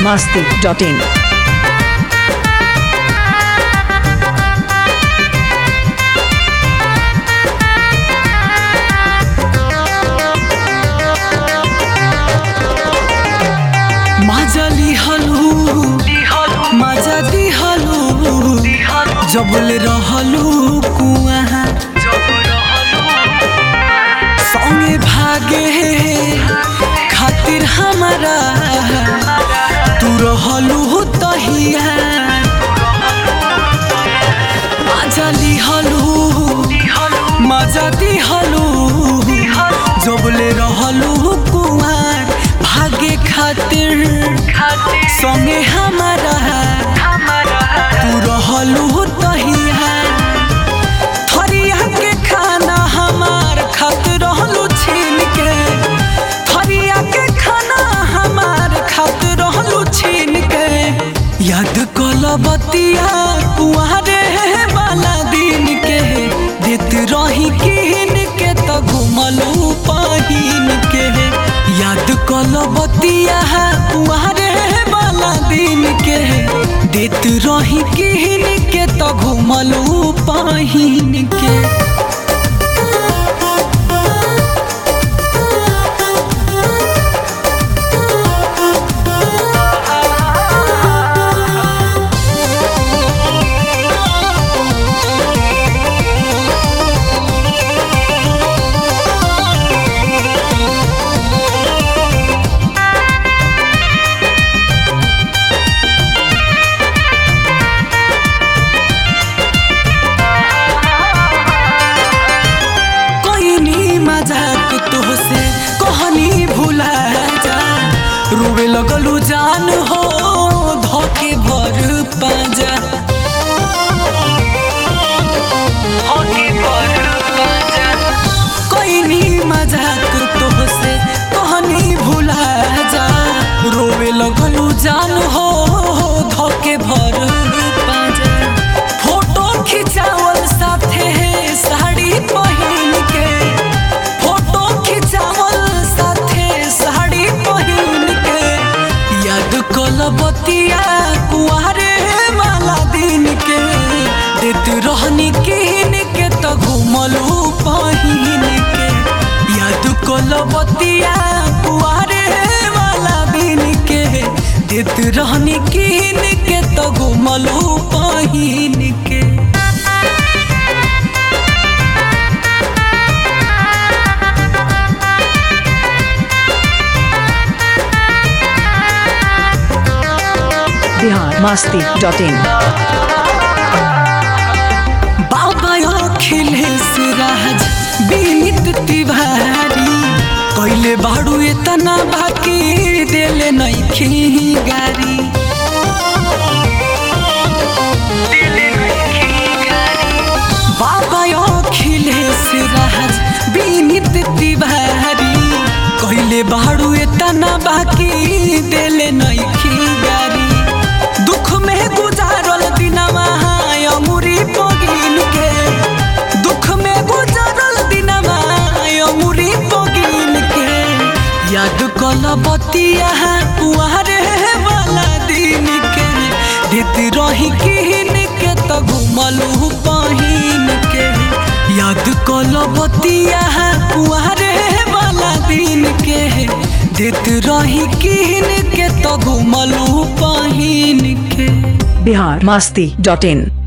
biharmasti.in मजाली हलू मजा दी हलू जबल रहलू कुआ संगे भागे खातिर हमारा तू रहलू तहिया मजाली हलू मजा दी हलू जबल रहलू कुआ भागे खातिर संगे हमारा तू रहलू तहिया थरिया के खाना हमार खात रहलू छीन के थरिया के खाना हमार खात रहलू छीन के याद कल बतिया कुआरे वाला दिन के देत रही किन के तो घुमलू पहिन के याद कल बतिया कुआरे वाला दिन के देत रही किन के तो घुमलू पहिन के मजाक तोहसे कहनी भुला जा रोवे लगलू जान हो धोके भर पाजा कहनी मजाक तोहसे कहनी भुला जा रोवे लगलू जान हो धोके भर पाजा फोटो खिंचावल साथे साड़ी पहिन के बतिया कुआरे वाला दिन के देत रहनी किन के तो घुमलू पहिन के याद कल बतिया कुआरे वाला दिन के देत रहनी किन के तो घुमलू पहिन के biharmasti.in बाबा अखिलेश राज विनीत तिवारी कैले बाड़ू इतना बाकी देले नइखी गारी बाबा अखिलेश राज विनीत तिवारी कैले बाड़ू इतना बाकी देले नइखी गारी दुख में गुजारल दिनवा अमुरी पगिन के दुख में गुजारल दिनवा अमुरी पगिन के याद कल बतिया कुआरे वाला दिन के देत रही किन के तो घुमलू पहिन के याद कल बतिया कुआरे वाला दिन के देत रही किन के तो घुमलू पहिन के biharmasti.in